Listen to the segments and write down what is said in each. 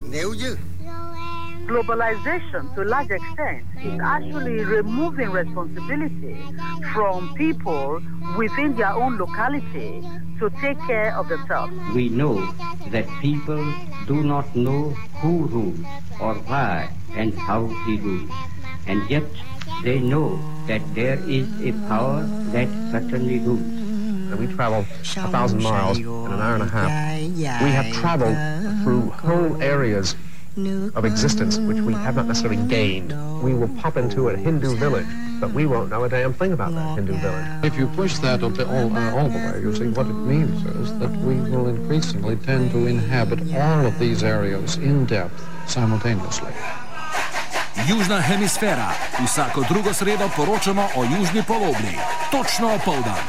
Nếu như globalization, to a large extent, is actually removing responsibility from people within their own locality to take care of themselves. We know that people do not know who rules or why and how he rules, and yet they know that there is a power that certainly rules. We travel 1,000 miles in an hour and a half. We have traveled through whole areas of existence which we have not necessarily gained. We will pop into a Hindu village, but we won't know a damn thing about that Hindu village. If you push that all the way, you see what it means is that we will increasingly tend to inhabit all of these areas in depth simultaneously. Južna hemisfera. Vsako drugo sredo poročamo o južni polobli. Točno opoldan.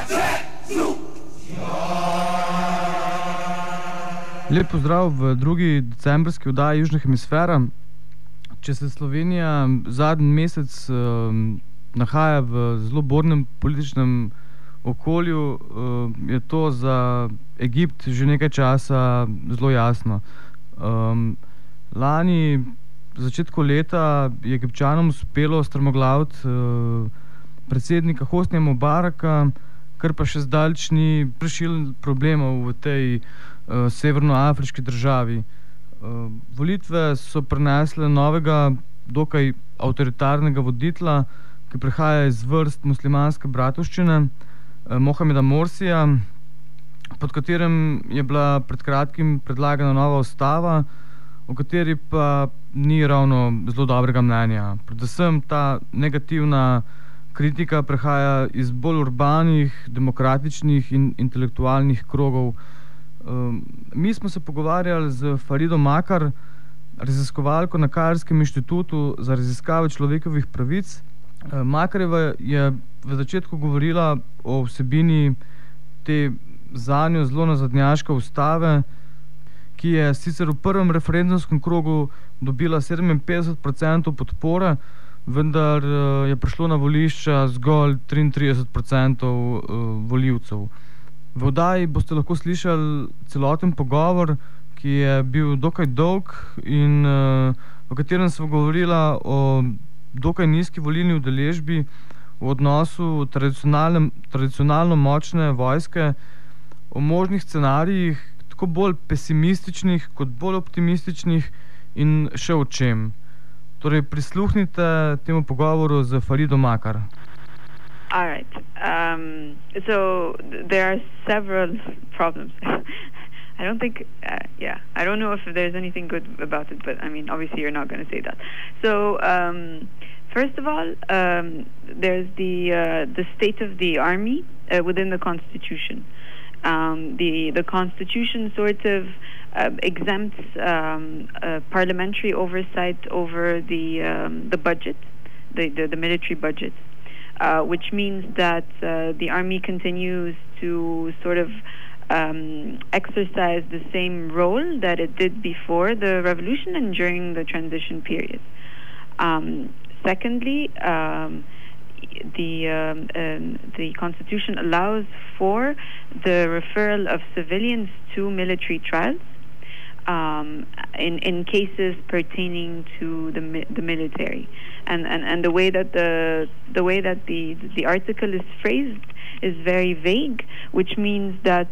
Lep pozdrav v drugi decembrski oddaji Južna hemisfera. Če se Slovenija zadnji mesec nahaja v zelo bornem političnem okolju, je to za Egipt že nekaj časa zelo jasno. Lani, v začetku leta, je Egipčanom uspelo strmoglaviti predsednika Hosnija Mubaraka, kar pa še zdaleč ni rešilo problemov v tej severnoafriški državi. Volitve so prinesle novega, dokaj avtoritarnega voditelja, ki prihaja iz vrst muslimanske bratovščine, Mohameda Morsija, pod katerim je bila pred kratkim predlagana nova ustava, o kateri pa ni ravno zelo dobrega mnenja. Predvsem ta negativna kritika prihaja iz bolj urbanih, demokratičnih in intelektualnih krogov. Mi smo se pogovarjali z Farido Makar, raziskovalko na Kairskem inštitutu za raziskave človekovih pravic. Makarjeva je v začetku govorila o vsebini te zanjo zelo nazadnjaške ustave, ki je sicer v prvem referendumskem krogu dobila 57% podpore, vendar je prišlo na volišča zgolj 33% volivcev. V oddaji boste lahko slišali celoten pogovor, ki je bil dokaj dolg in v katerem smo govorila o dokaj nizki volilni udeležbi v odnosu tradicionalno močne vojske, o možnih scenarijih, tako bolj pesimističnih kot bolj optimističnih in še o čem. Torej, prisluhnite temu pogovoru z Farido Makar. All right. So there are several problems. I don't think, I don't know if there's anything good about it, but I mean, obviously you're not going to say that. So, first of all, there's the state of the army within the Constitution. The Constitution sort of exempts parliamentary oversight over the budget, the military budget. Which means that the army continues to sort of exercise the same role that it did before the revolution and during the transition period. Secondly, the Constitution allows for the referral of civilians to military trials in cases pertaining to the military, and the way that the article is phrased is very vague, which means that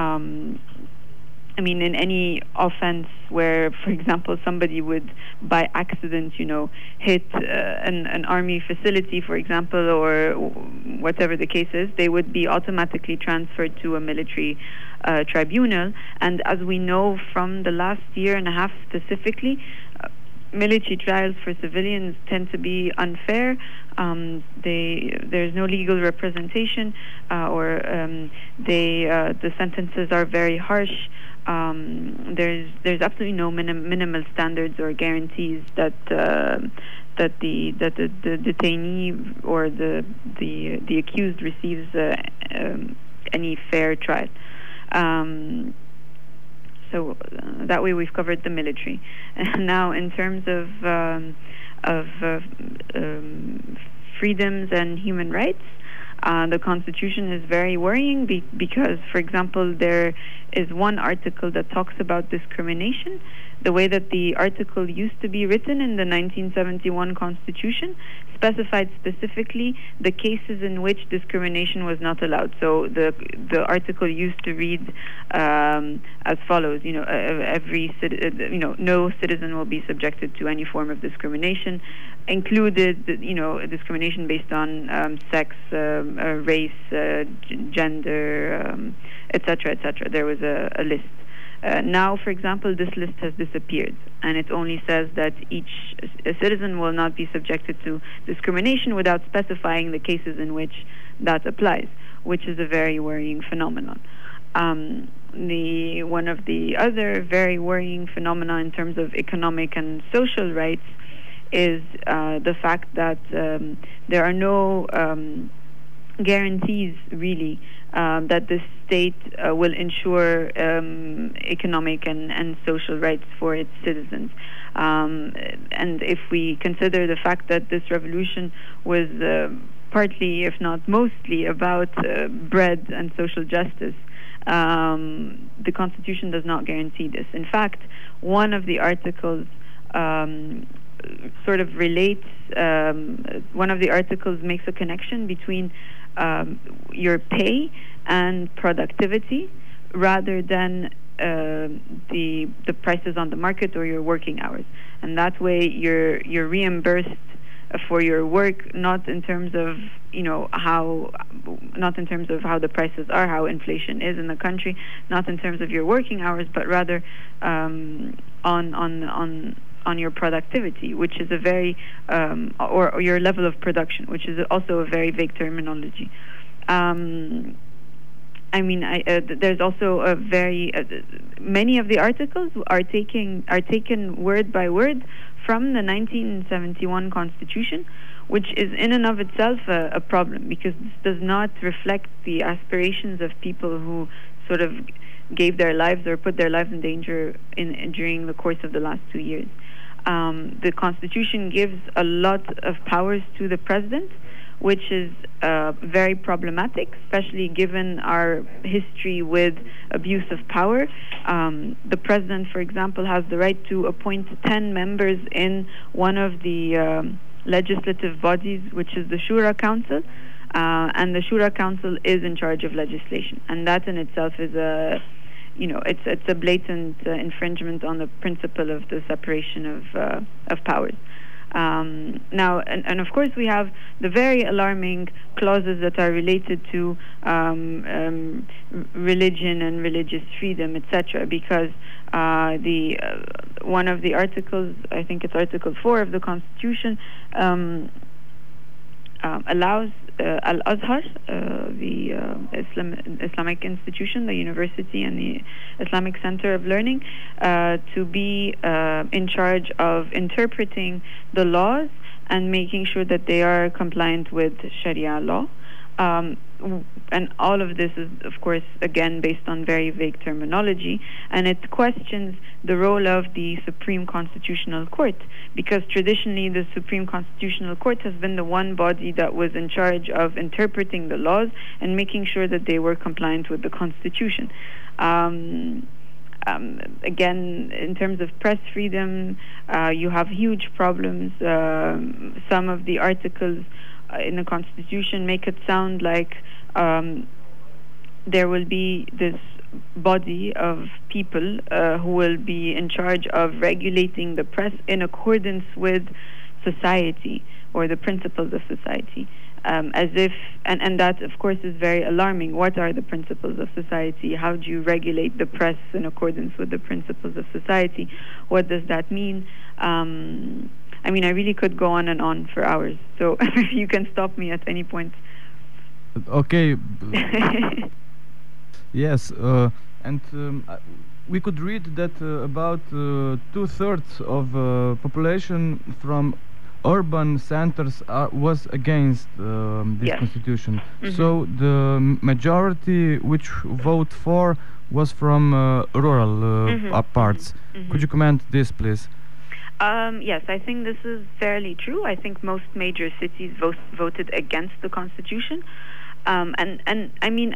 in any offense where, for example, somebody would by accident, hit an army facility, for example, or whatever the case is, they would be automatically transferred to a military tribunal. And as we know from the last year and a half specifically, military trials for civilians tend to be unfair. There's no legal representation, or the sentences are very harsh. There's absolutely no minimal standards or guarantees that the detainee or the accused receives any fair trial. So that way we've covered the military. And now, in terms of freedoms and human rights, The Constitution is very worrying because, for example, there is one article that talks about discrimination. The way that the article used to be written in the 1971 Constitution specified specifically the cases in which discrimination was not allowed. So the article used to read as follows: no citizen will be subjected to any form of discrimination, included discrimination based on sex, race, gender, etc., etc. There was a list. Now, for example, this list has disappeared, and it only says that each citizen will not be subjected to discrimination without specifying the cases in which that applies, which is a very worrying phenomenon. One of the other very worrying phenomena in terms of economic and social rights is the fact that there are no guarantees, really, that the state will ensure economic and social rights for its citizens. And if we consider the fact that this revolution was partly, if not mostly, about bread and social justice, the Constitution does not guarantee this. In fact, one of the articles sort of relates, one of the articles makes a connection between your pay and productivity rather than the prices on the market or your working hours. And that way you're reimbursed for your work, not in terms of how the prices are, how inflation is in the country, not in terms of your working hours, but rather on your productivity, which is a very or your level of production, which is also a very vague terminology. There's also a very many of the articles are taken word by word from the 1971 Constitution, which is in and of itself a problem, because this does not reflect the aspirations of people who sort of gave their lives or put their lives in danger during the course of the last 2 years. The Constitution gives a lot of powers to the president, which is very problematic, especially given our history with abuse of power. The president, for example, has the right to appoint 10 members in one of the legislative bodies, which is the Shura Council, and the Shura Council is in charge of legislation, and that in itself is it's a blatant infringement on the principle of the separation of powers. Now, and of course, we have the very alarming clauses that are related to religion and religious freedom, etc. Because one of the articles, I think it's Article 4 of the Constitution, allows Al-Azhar, the Islamic institution, the university and the Islamic Center of Learning, to be in charge of interpreting the laws and making sure that they are compliant with Sharia law. And all of this is, of course, again, based on very vague terminology, and it questions the role of the Supreme Constitutional Court, because traditionally the Supreme Constitutional Court has been the one body that was in charge of interpreting the laws and making sure that they were compliant with the Constitution. Again, in terms of press freedom, you have huge problems. Some of the articles in the Constitution make it sound like there will be this body of people who will be in charge of regulating the press in accordance with society or the principles of society. As if, and that of course is very alarming. What are the principles of society? How do you regulate the press in accordance with the principles of society? What does that mean? I really could go on and on for hours, so you can stop me at any point. Okay. Yes, and we could read that about 2/3 of population from urban centers was against this Constitution. Mm-hmm. So the majority which vote for was from rural parts. Mm-hmm. Could you comment this, please? Yes, I think this is fairly true. I think most major cities voted against the Constitution. And I mean,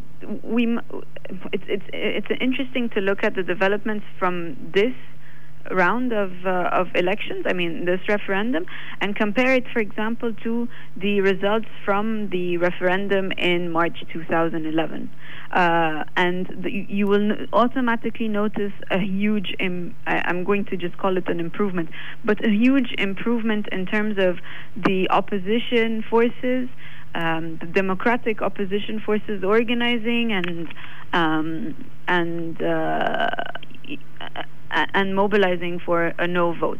it's interesting to look at the developments from this round of elections, I mean this referendum, and compare it, for example, to the results from the referendum in March 2011. And you will automatically notice a huge, I'm going to just call it an improvement, but a huge improvement in terms of the opposition forces, the democratic opposition forces organizing and mobilizing for a no vote.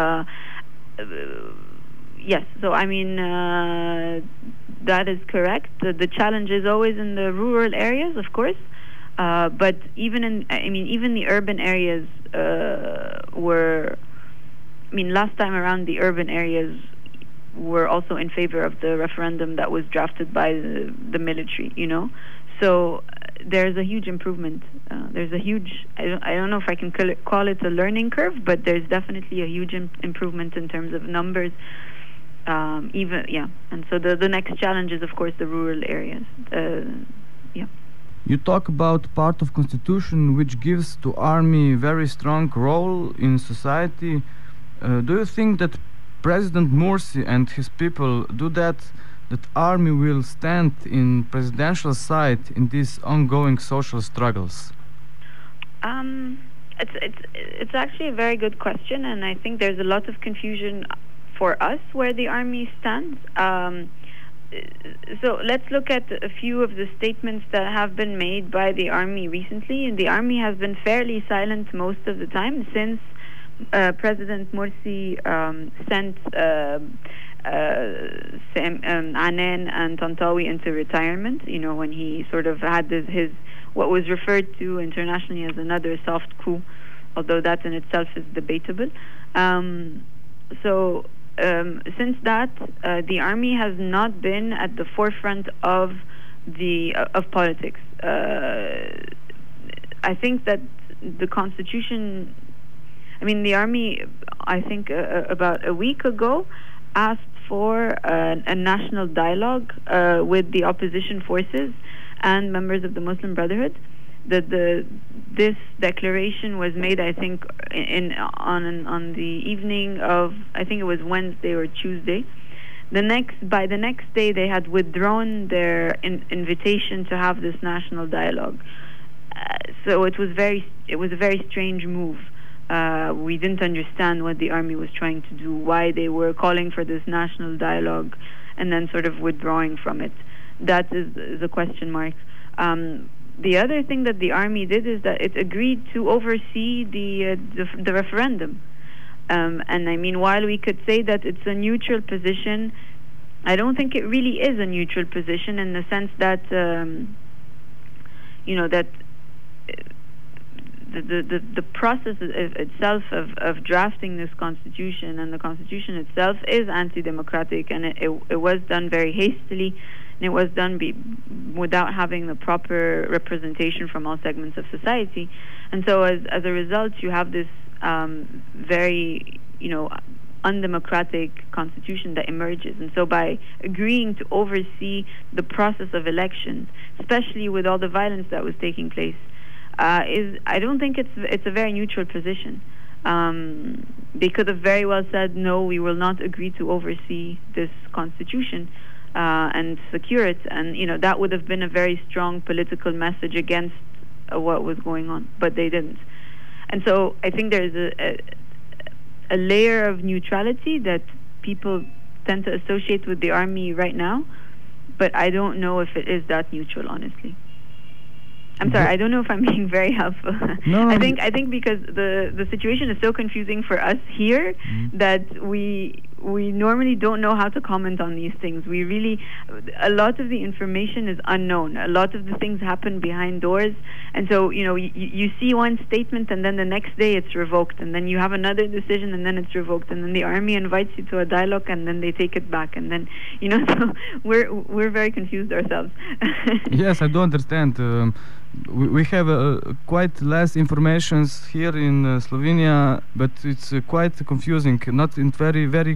Yes, so I mean that is correct. The challenge is always in the rural areas, of course, but even the urban areas last time around the urban areas were also in favor of the referendum that was drafted by the military, So there's a huge improvement. There's a huge, I don't know if I can call it a learning curve, but there's definitely a huge improvement in terms of numbers. And so the next challenge is, of course, the rural areas. You talk about part of constitution which gives to army very strong role in society. Do you think that President Morsi and his people do that army will stand in presidential side in these ongoing social struggles? It's actually a very good question, and I think there's a lot of confusion for us where the army stands. So let's look at a few of the statements that have been made by the army recently, and the army has been fairly silent most of the time since President Morsi sent Anen and Tantawi into retirement, when he sort of had his what was referred to internationally as another soft coup, although that in itself is debatable. Since that, the army has not been at the forefront of politics. I think that the constitution, the army, I think about a week ago, asked for a national dialogue with the opposition forces and members of the Muslim Brotherhood. This declaration was made, I think, on the evening of, I think it was Wednesday or Tuesday. By the next day, they had withdrawn their invitation to have this national dialogue. So it was a very strange move. We didn't understand what the army was trying to do, why they were calling for this national dialogue and then sort of withdrawing from it. That is a question mark. The other thing that the army did is that it agreed to oversee the referendum. And while we could say that it's a neutral position, I don't think it really is a neutral position in the sense that, that the process itself of drafting this constitution and the constitution itself is anti-democratic, and it was done very hastily, and it was done without having the proper representation from all segments of society. And so as a result, you have this very undemocratic constitution that emerges. And so by agreeing to oversee the process of elections, especially with all the violence that was taking place, I don't think it's a very neutral position. They could have very well said, no, we will not agree to oversee this constitution and secure it, and that would have been a very strong political message against what was going on, but they didn't. And so I think there's a layer of neutrality that people tend to associate with the army right now, but I don't know if it is that neutral, honestly. I'm sorry, I don't know if I'm being very helpful. No. I think because the situation is so confusing for us here that we normally don't know how to comment on these things. A lot of the information is unknown. A lot of the things happen behind doors, and so you see one statement and then the next day it's revoked, and then you have another decision and then it's revoked, and then the army invites you to a dialogue and then they take it back, and then so we're very confused ourselves. Yes, I do understand. We have quite less information here in Slovenia, but it's quite confusing, not in very, very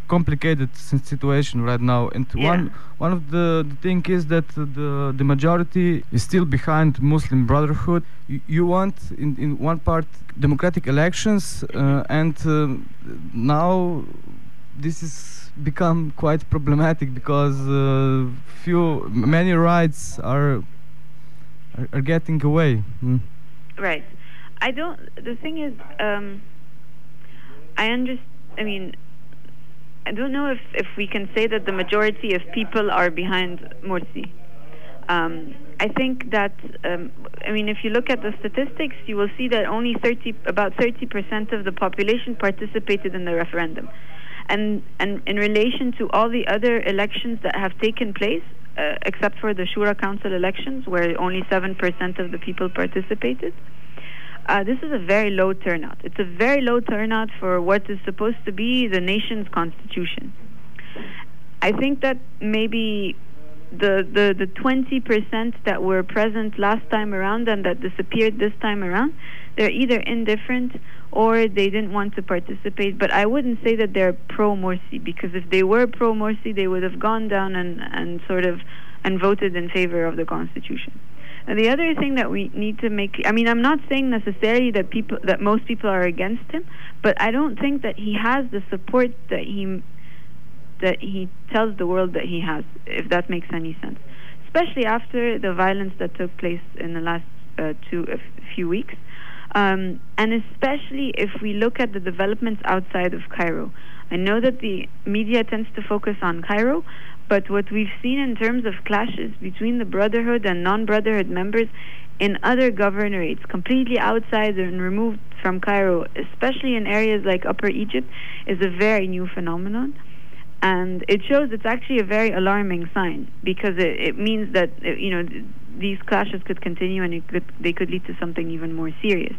complicated situation right now, and one of the thing is that the majority is still behind Muslim Brotherhood. You want in one part democratic elections, and now this is become quite problematic because many rights are getting away. Right. The thing is, I don't know if we can say that the majority of people are behind Morsi. I think that, if you look at the statistics, you will see that only about 30% of the population participated in the referendum. And in relation to all the other elections that have taken place, except for the Shura Council elections, where only 7% of the people participated, this is a very low turnout. It's a very low turnout for what is supposed to be the nation's constitution. I think that maybe the 20% that were present last time around and that disappeared this time around, they're either indifferent or they didn't want to participate. But I wouldn't say that they're pro-Morsi, because if they were pro-Morsi, they would have gone down and voted in favor of the constitution. And the other thing that we need to make, I'm not saying necessarily that most people are against him, but I don't think that he has the support that he tells the world that he has, if that makes any sense. Especially after the violence that took place in the last few weeks. And especially if we look at the developments outside of Cairo. I know that the media tends to focus on Cairo, but what we've seen in terms of clashes between the Brotherhood and non-Brotherhood members in other governorates, completely outside and removed from Cairo, especially in areas like Upper Egypt, is a very new phenomenon. And it shows it's actually a very alarming sign, because it means that these clashes could continue and they could lead to something even more serious.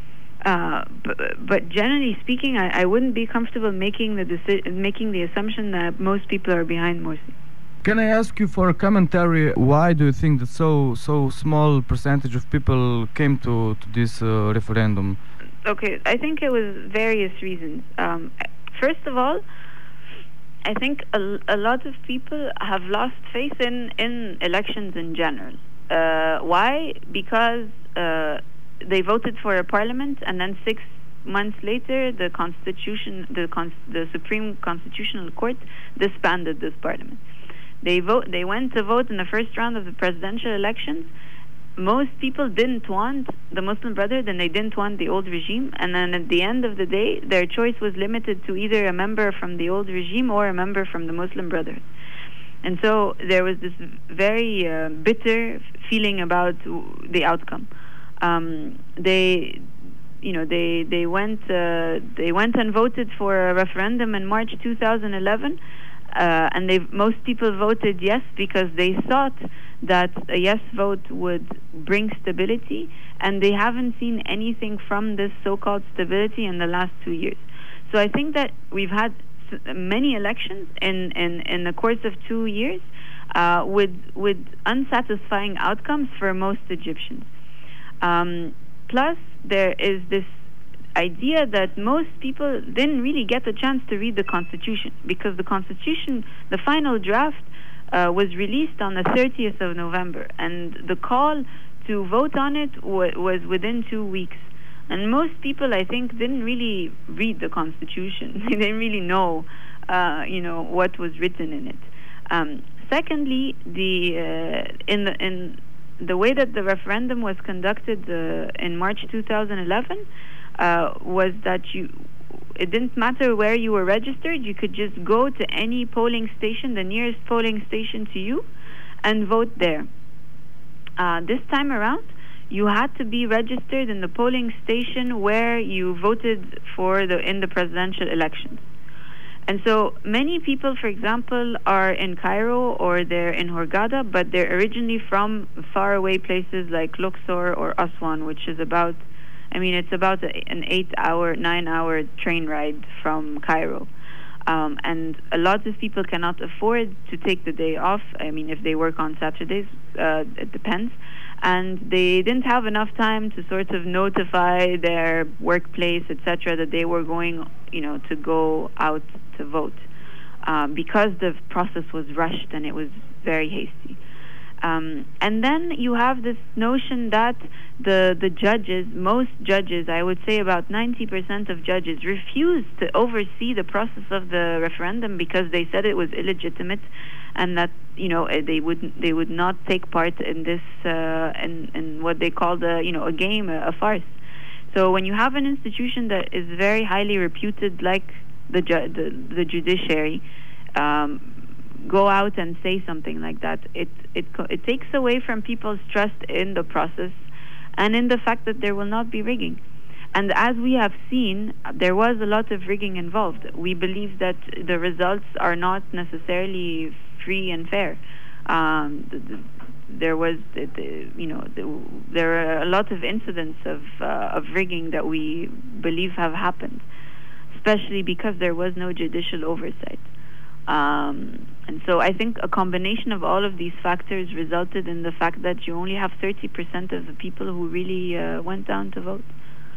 But generally speaking, I wouldn't be comfortable making the assumption that most people are behind Morsi. Can I ask you for a commentary? Why do you think that so small percentage of people came to this referendum? Okay, I think it was various reasons. First of all, I think a lot of people have lost faith in elections in general. Why? Because they voted for a parliament, and then 6 months later, the Supreme Constitutional Court disbanded this parliament. They went to vote in the first round of the presidential elections. Most people didn't want the Muslim Brotherhood, and they didn't want the old regime. And then at the end of the day, their choice was limited to either a member from the old regime or a member from the Muslim Brotherhood. And so there was this very bitter feeling about the outcome. They went and voted for a referendum in March 2011, and most people voted yes because they thought that a yes vote would bring stability, and they haven't seen anything from this so-called stability in the last 2 years. So I think that we've had many elections in the course of 2 years with unsatisfying outcomes for most Egyptians. Plus, there is this idea that most people didn't really get a chance to read the Constitution, because the Constitution, the final draft, was released on the 30th of November, and the call to vote on it was within 2 weeks. And most people, I think, didn't really read the Constitution. They didn't really know, what was written in it. Secondly, in the way that the referendum was conducted in March 2011 was that it didn't matter where you were registered. You could just go to any polling station, the nearest polling station to you, and vote there. This time around, you had to be registered in the polling station where you voted in the presidential elections. And so many people, for example, are in Cairo or they're in Hurghada, but they're originally from faraway places like Luxor or Aswan, which is about an 9-hour train ride from Cairo. And a lot of people cannot afford to take the day off. If they work on Saturdays, it depends. And they didn't have enough time to sort of notify their workplace, etc., that they were going, to go out to vote. because the process was rushed and it was very hasty. And then you have this notion that the judges, most judges, I would say about 90% of judges, refused to oversee the process of the referendum because they said it was illegitimate, and that they would not take part in this in what they called a game, a farce. So when you have an institution that is very highly reputed, like the judiciary, go out and say something like that, it takes away from people's trust in the process and in the fact that there will not be rigging. And as we have seen, there was a lot of rigging involved. We believe that the results are not necessarily free and fair. There are a lot of incidents of rigging that we believe have happened, especially because there was no judicial oversight. And so I think a combination of all of these factors resulted in the fact that you only have 30% of the people who really went down to vote.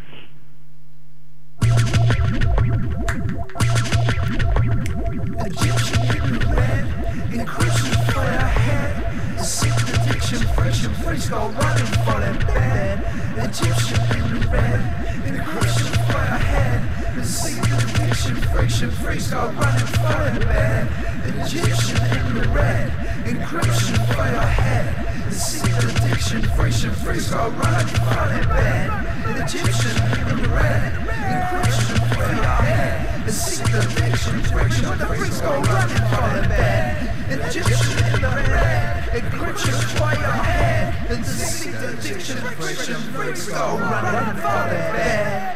Egyptian in the red, encryption for your head. The secret addiction, friction, freestyle running for that bed. Egyptian in the red, encryption for your head. The secret addiction, friction, freestyle running for that bed. Egyptian in the red, encryption for your head. The secret addiction, friction, freestyle running for that bed. Egyptian in the red, encryption for your head. The secret addiction, friction, freestyle running for that bed. Egyptian in the red, encryption for your head. The secret addiction, friction, freestyle running for that bed.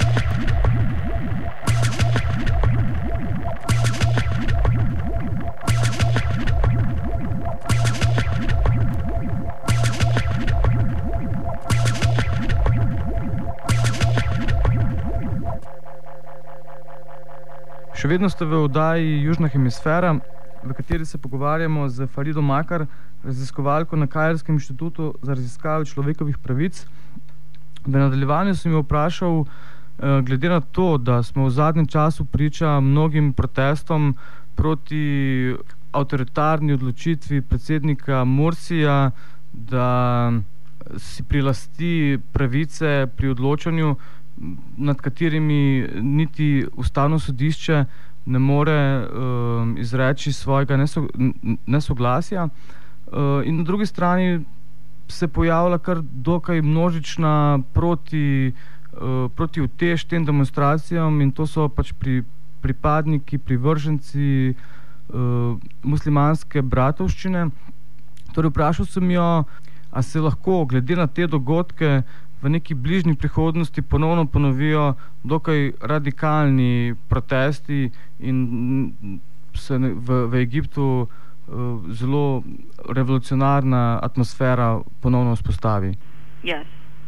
Še vedno ste v oddaji Južna hemisfera, v kateri se pogovarjamo z Farido Makar, raziskovalko na Kairskem inštitutu za raziskave človekovih pravic. V nadaljevanju sem jo vprašal, glede na to, da smo v zadnjem času priča mnogim protestom proti avtoritarni odločitvi predsednika Mursija, da si prilasti pravice pri odločanju, nad katerimi niti ustavno sodišče ne more izreči svojega nesoglasja. In na drugi strani se pojavlja kar dokaj množična proti utež tem demonstracijam, in to so pač pripadniki, privrženci muslimanske bratovščine. Torej vprašal sem jo, a se lahko glede na te dogodke v neki bližnji prihodnosti ponovno ponovijo dokaj radikalni protesti in se v Egiptu zelo revolucionarna atmosfera ponovno vzpostavi. Yes.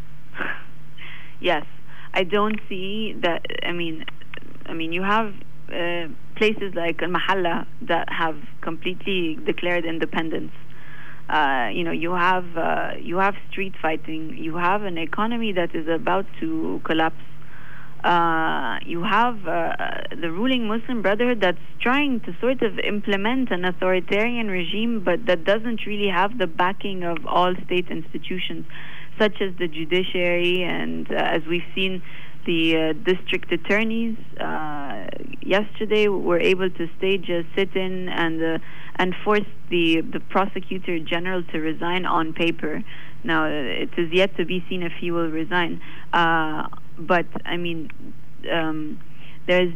Yes. I don't see that, I mean you have places like Al-Mahalla that have completely declared independence. You have street fighting. You have an economy that is about to collapse. You have the ruling Muslim Brotherhood that's trying to sort of implement an authoritarian regime, but that doesn't really have the backing of all state institutions, such as the judiciary, and as we've seen, the district attorneys yesterday were able to stage a sit-in and force the prosecutor general to resign on paper. Now, it is yet to be seen if he will resign. But I mean, there's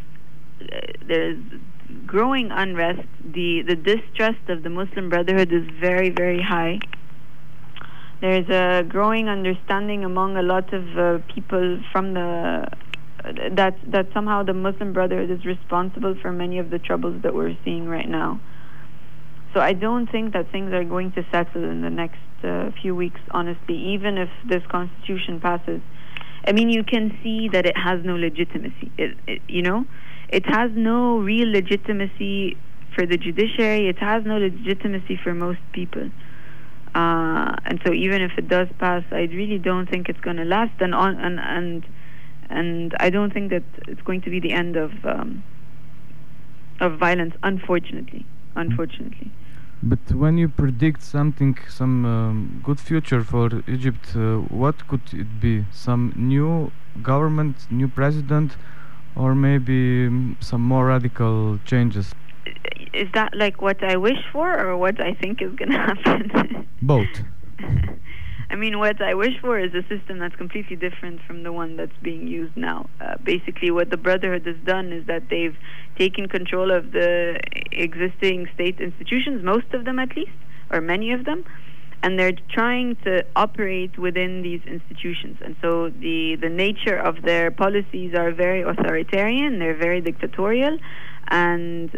growing unrest. The distrust of the Muslim Brotherhood is very, very high. There's a growing understanding among a lot of people from that somehow the Muslim Brotherhood is responsible for many of the troubles that we're seeing right now. So I don't think that things are going to settle in the next few weeks, honestly, even if this constitution passes. I mean, you can see that it has no legitimacy. It has no real legitimacy for the judiciary. It has no legitimacy for most people. And so even if it does pass, I really don't think it's going to last, and I don't think that it's going to be the end of of violence, unfortunately. But when you predict some good future for Egypt, what could it be? Some new government, new president, or maybe some more radical changes? Is that like what I wish for, or what I think is going to happen? Both. I mean, what I wish for is a system that's completely different from the one that's being used now. Basically, what the Brotherhood has done is that they've taken control of the existing state institutions, most of them at least, or many of them, and they're trying to operate within these institutions. And so the nature of their policies are very authoritarian, they're very dictatorial, and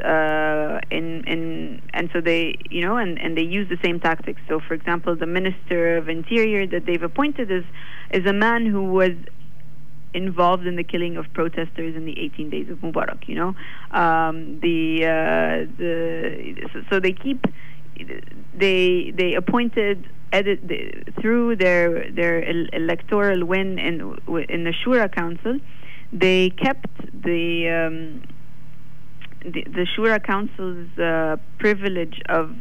so they, you know, and they use the same tactics. So, for example, the Minister of Interior that they've appointed is a man who was involved in the killing of protesters in the 18 days of Mubarak. You know, so they appointed through their electoral win in the Shura Council. They kept the Shura Council's privilege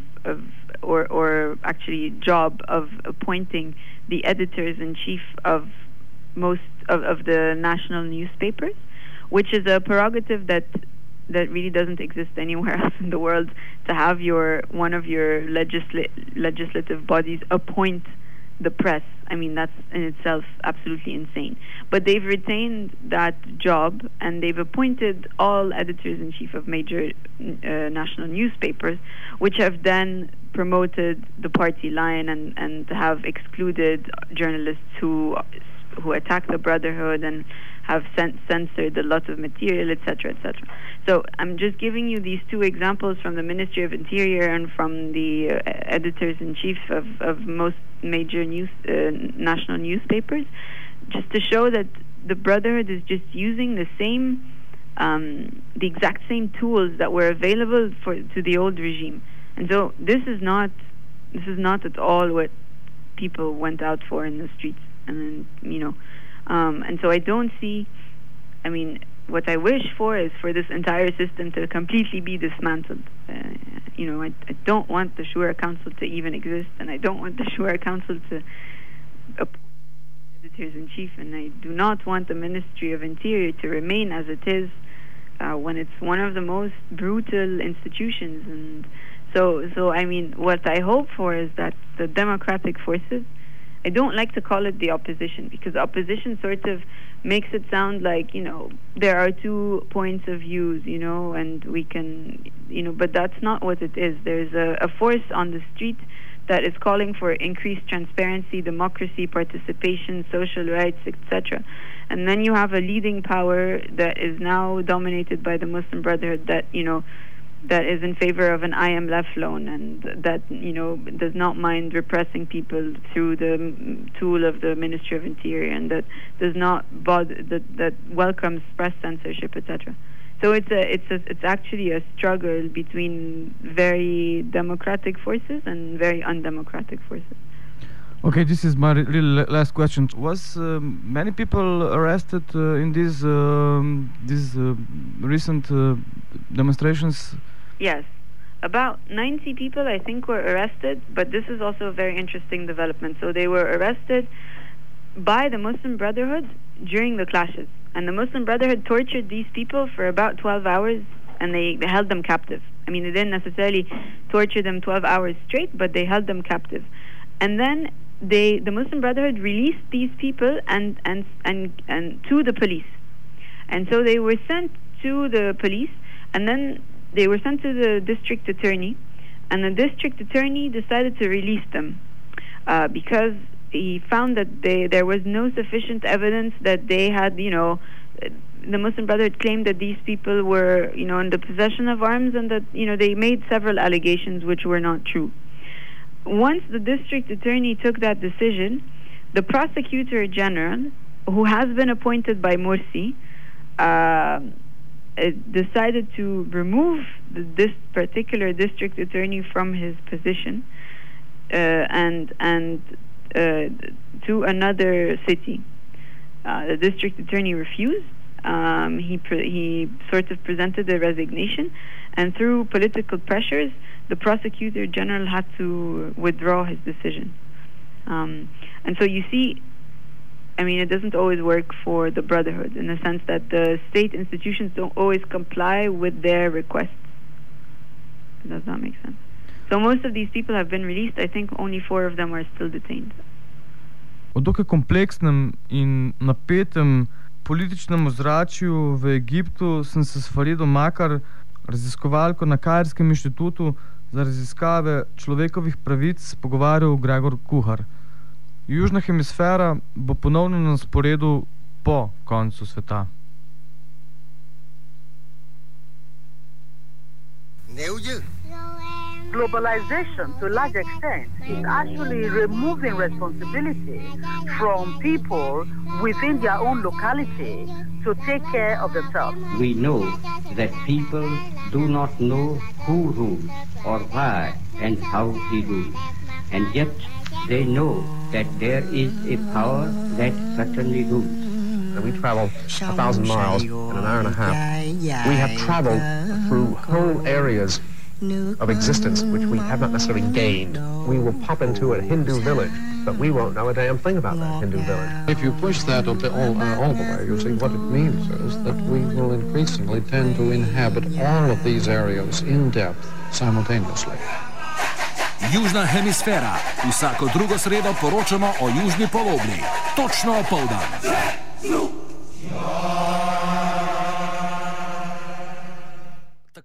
or actually job of appointing the editors-in-chief of most of the national newspapers, which is a prerogative that really doesn't exist anywhere else in the world, to have one of your legislative bodies appoint the press. I mean, that's in itself absolutely insane. But they've retained that job, and they've appointed all editors-in-chief of major national newspapers, which have then promoted the party line and have excluded journalists who attack the Brotherhood and have censored a lot of material, etc., etc. So I'm just giving you these two examples from the Ministry of Interior and from the editors-in-chief of most major national newspapers, just to show that the Brotherhood is just using the exact same tools that were available to the old regime. And so this is not at all what people went out for in the streets. And you know, and so I don't see. I mean, what I wish for is for this entire system to completely be dismantled. You know, I don't want the Shura Council to even exist, and I don't want the Shura Council to appoint editors-in-chief, and I do not want the Ministry of Interior to remain as it is when it's one of the most brutal institutions. And so I mean, what I hope for is that the democratic forces, I don't like to call it the opposition, because opposition sort of makes it sound like, you know, there are two points of views, you know, and we can, you know, but that's not what it is. There's a force on the street that is calling for increased transparency, democracy, participation, social rights, etc. And then you have a leading power that is now dominated by the Muslim Brotherhood that, you know, that is in favor of an IMF loan, and that, you know, does not mind repressing people through the tool of the Ministry of Interior, and that does not bother, that welcomes press censorship, etc. So it's actually a struggle between very democratic forces and very undemocratic forces. Okay, this is my last question. Was many people arrested in these recent demonstrations? Yes. About 90 people, I think, were arrested, but this is also a very interesting development. So they were arrested by the Muslim Brotherhood during the clashes. And the Muslim Brotherhood tortured these people for about 12 hours, and they held them captive. I mean, they didn't necessarily torture them 12 hours straight, but they held them captive. And then the Muslim Brotherhood released these people and to the police. And so they were sent to the police, and then they were sent to the district attorney, and the district attorney decided to release them because he found that there was no sufficient evidence that they had, you know, the Muslim Brotherhood claimed that these people were, you know, in the possession of arms, and that, you know, they made several allegations which were not true. Once the district attorney took that decision, the prosecutor general, who has been appointed by Morsi, decided to remove this particular district attorney from his position and to another city. The district attorney refused, he sort of presented a resignation, and through political pressures, the prosecutor general had to withdraw his decision. And so you see, I mean, it doesn't always work for the Brotherhood in the sense that the state institutions don't always comply with their requests. Does that make sense? So most of these people have been released. I think only 4 of them are still detained. O dokaj kompleksnem in napetem političnem ozračju v Egiptu sem se s Farido Makar, raziskovalko na Kairskem inštitutu za raziskave človekovih pravic, pogovarjal Gregor Kuhar. Južna hemisfera bo ponovno na sporedu po koncu sveta. Globalization, to a large extent, is actually removing responsibility from people within their own locality to take care of themselves. We know that people do not know who rules or why and how he rules, and yet they know that there is a power that certainly rules. We travel 1,000 miles in an hour and a half. We have traveled through whole areas of existence which we have not necessarily gained. We will pop into a Hindu village, but we won't know a damn thing about that Hindu village. If you push that all the way, you see what it means is that we will increasingly tend to inhabit all of these areas in depth simultaneously. Južna hemisfera. Vsako drugo sredo poročamo o južni polobli. Točno opoldan.